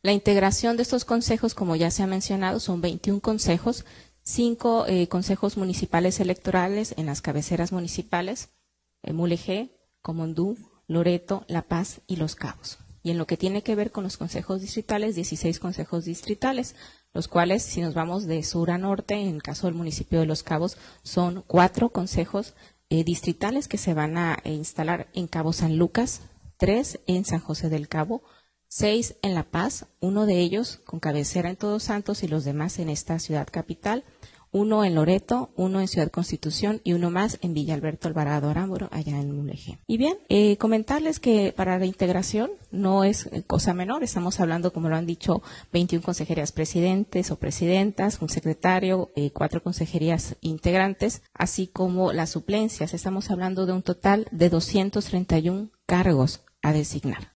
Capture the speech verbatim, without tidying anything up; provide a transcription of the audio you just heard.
La integración de estos consejos, como ya se ha mencionado, son veintiún consejos, cinco eh, consejos municipales electorales en las cabeceras municipales, eh, Mulegé, Comondú, Loreto, La Paz y Los Cabos. Y en lo que tiene que ver con los consejos distritales, dieciséis consejos distritales, los cuales, si nos vamos de sur a norte, en el caso del municipio de Los Cabos, son cuatro consejos eh, distritales que se van a eh, instalar en Cabo San Lucas, tres en San José del Cabo, seis en La Paz, uno de ellos con cabecera en Todos Santos y los demás en esta ciudad capital, uno en Loreto, uno en Ciudad Constitución y uno más en Villa Alberto Alvarado Arámburo, allá en Mulegé. Y bien, eh, comentarles que para la integración no es cosa menor, estamos hablando, como lo han dicho, veintiún consejerías presidentes o presidentas, un secretario, eh, cuatro consejerías integrantes, así como las suplencias. Estamos hablando de un total de doscientos treinta y uno cargos a designar.